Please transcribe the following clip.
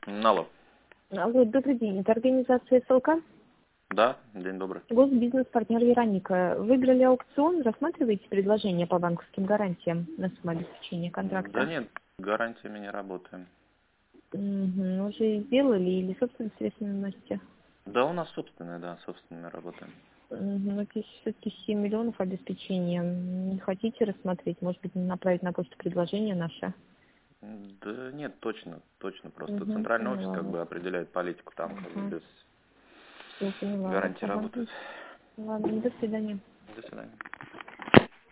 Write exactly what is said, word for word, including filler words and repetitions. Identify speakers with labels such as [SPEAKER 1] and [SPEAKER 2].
[SPEAKER 1] Алло.
[SPEAKER 2] Алло, добрый день. Это организация СЛК?
[SPEAKER 1] Да, день добрый.
[SPEAKER 2] Госбизнес-партнер Вероника. Выиграли аукцион, рассматриваете предложение по банковским гарантиям на самообеспечение контракта?
[SPEAKER 1] Да нет, гарантиями не работаем.
[SPEAKER 2] Угу. Уже сделали или собственными средствами носите?
[SPEAKER 1] Да, у нас собственные, да, собственными работаем.
[SPEAKER 2] Угу. Ну, здесь все-таки семь миллионов обеспечения. Не хотите рассмотреть? Может быть, направить на почту предложение наше?
[SPEAKER 1] Да нет, точно, точно. Просто
[SPEAKER 2] Угу,
[SPEAKER 1] центральный офис
[SPEAKER 2] поняла
[SPEAKER 1] как
[SPEAKER 2] вас.
[SPEAKER 1] бы определяет политику, там как бы
[SPEAKER 2] Ага.
[SPEAKER 1] без
[SPEAKER 2] Все, поняла вас.
[SPEAKER 1] гарантии
[SPEAKER 2] Ага.
[SPEAKER 1] работают.
[SPEAKER 2] Ладно, до свидания.
[SPEAKER 1] До свидания.